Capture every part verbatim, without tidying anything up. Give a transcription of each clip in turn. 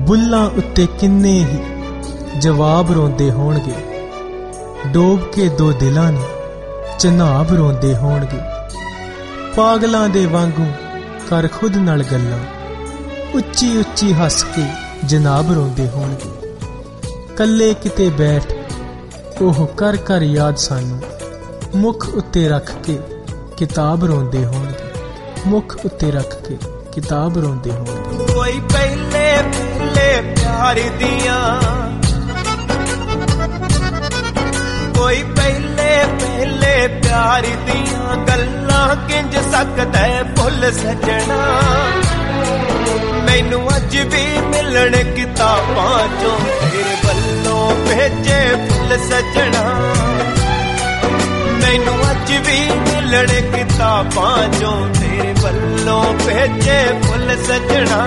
ਬੁੱਲਾਂ ਉੱਤੇ ਕਿੰਨੇ ਹੀ ਜਵਾਬ ਰੋਂਦੇ ਹੋਣਗੇ, ਡੋਬ ਕੇ ਦੋ ਦਿਲਾਂ ਨੂੰ ਚਨਾਬ ਰੋਂਦੇ ਹੋਣਗੇ। ਪਾਗਲਾਂ ਦੇ ਵਾਂਗੂ ਕਰ ਖੁਦ ਨਾਲ ਗੱਲਾਂ, ਉੱਚੀ ਉੱਚੀ ਹੱਸ ਕੇ ਜਨਾਬ ਰੋਂਦੇ ਹੋਣਗੇ। ਕੱਲੇ ਕਿਤੇ ਬੈਠ ਉਹ ਕਰ ਕਰ ਯਾਦ ਸਾਨੂੰ, ਮੁੱਖ ਉੱਤੇ ਰੱਖ ਕੇ ਕਿਤਾਬ ਰੋਂਦੇ ਹੋਣਗੇ, ਮੁੱਖ ਉੱਤੇ ਰੱਖ ਕੇ ਕਿਤਾਬ ਰੋਂਦੇ ਹੋਣਗੇ। ਕੋਈ ਪਹਿਲੇ ਪਹਿਲੇ ਪਿਆਰ ਦੀਆਂ, ਕੋਈ ਪਹਿਲੇ ਪਹਿਲੇ ਪਿਆਰ ਦੀਆਂ ਗੱਲਾਂ ਕਿੰਜ ਸਕਦਾ ਭੁੱਲ ਸਜਣਾ। ਮੈਨੂੰ ਅੱਜ ਵੀ ਮਿਲਣ ਕਿਤਾਬਾਂ ਚੋਂ ਤੇਰੇ ਵੱਲੋਂ ਭੇਜੇ ਫੁੱਲ ਸਜਣਾ। ਮੈਨੂੰ ਅੱਜ ਵੀ ਮਿਲਣ ਕਿਤਾਬਾਂ ਚੋਂ ਤੇਰੇ ਵੱਲੋਂ ਭੇਜੇ ਫੁੱਲ ਸਜਣਾ।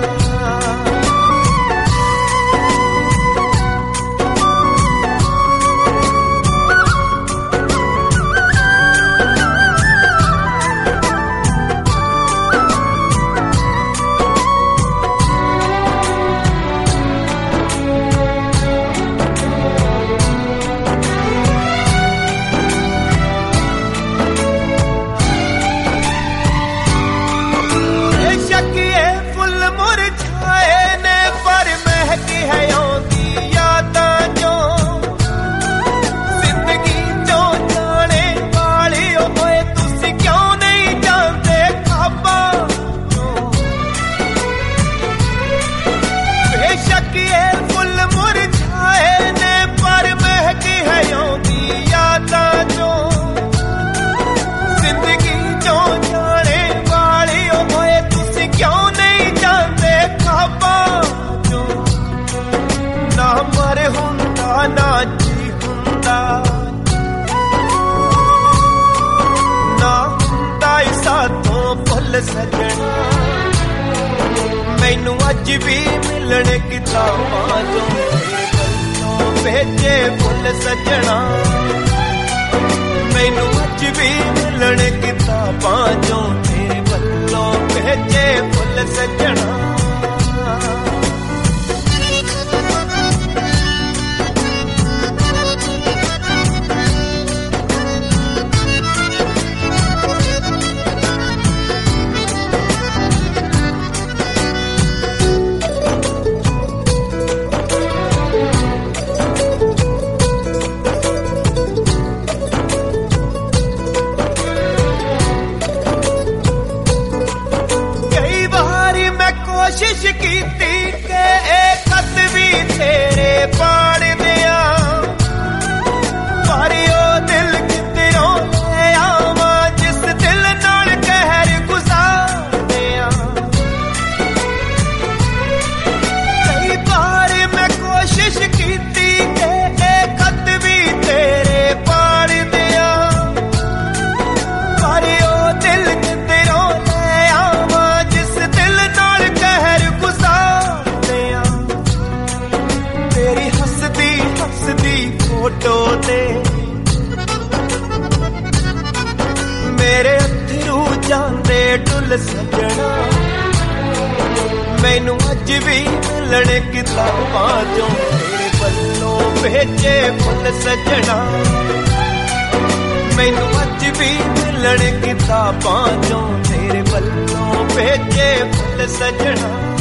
ਸਜਣਾ ਮੈਨੂੰ ਅੱਜ ਵੀ ਮਿਲਣ ਕਿਤਾਬਾਂ ਚੋਂ ਤੇਰੇ ਵੱਲੋਂ ਭੇਜੇ ਫੁੱਲ ਸਜਣਾ। ਮੈਨੂੰ ਅੱਜ ਵੀ ਮਿਲਣ ਕਿਤਾਬਾਂ ਚੋਂ ਤੇਰੇ ਵੱਲੋਂ ਭੇਜੇ ਫੁੱਲ ਸਜਣਾ। ਕੋਸ਼ਿਸ਼ ਕੀਤੀ ਕਿ ਇਹ ਖਤ ਵੀ ਤੇਰੇ ਪਾੜ ਦਿਆਂ, ਪਰ ਉਹ ਦਿਲ ਕਿਧਰੋਂ ਲੈ ਆਵਾਂ ਜਿਸ ਦਿਲ ਨਾਲ ਕਹਿਰ ਗੁਜ਼ਾਰਦਿਆਂ। ਕਈ ਵਾਰ ਮੈਂ ਕੋਸ਼ਿਸ਼ ਕੀਤੀ ਕਿ ਇਹ ਖਤ ਵੀ ਤੇਰੇ ਪਾੜ ਦਿਆਂ, ਪਰ ਉਹ ਦਿਲ ਕਿਧਰੋਂ ਲੈ ਆਵਾਂ ਜਿਸ ਦਿਲ ਨਾਲ ਤੇਰੀ ਹੱਸਦੀ ਹੱਸਦੀ ਫੋਟੋ ਤੇ ਮੇਰੇ ਅੱਥਰੂ ਜਾਂਦੇ ਡੁੱਲ ਸਜਣਾ। ਮੈਨੂੰ ਅੱਜ ਵੀ ਮਿਲਣ ਕਿਤਾਬਾਂ ਚੋਂ ਤੇਰੇ ਵੱਲੋਂ ਭੇਜੇ ਫੁੱਲ ਸਜਣਾ। ਮੈਨੂੰ ਅੱਜ ਵੀ ਮਿਲਣ ਕਿਤਾਬਾਂ ਚੋਂ ਤੇਰੇ ਵੱਲੋਂ ਭੇਜੇ ਫੁੱਲ ਸਜਣਾ।